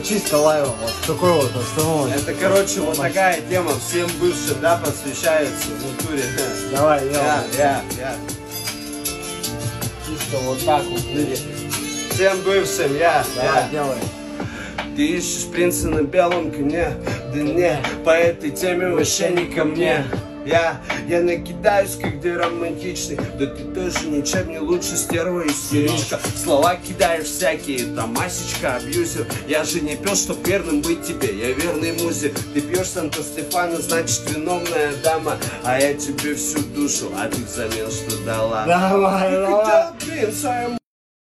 Чисто лайвом, вот такой вот остановочный. Это, короче, вот такая тема, всем бывшим, да, посвящается в натуре. Давай, Я. Чисто вот так вот. Всем бывшим, я. Давай, делай. Ты ищешь принца на белом коне, да не, по этой теме вообще не ко мне. Я накидаюсь, когда романтичный. Да ты тоже ничем не лучше, стерва истеричка. Слова кидаешь всякие, там масечка, абьюзер. Я же не пес, чтоб верным быть тебе, я верный музе. Ты пьешь Санто-Стефано, значит виновная дама. А я тебе всю душу, а ты взамен что дала? Давай, давай. Принца,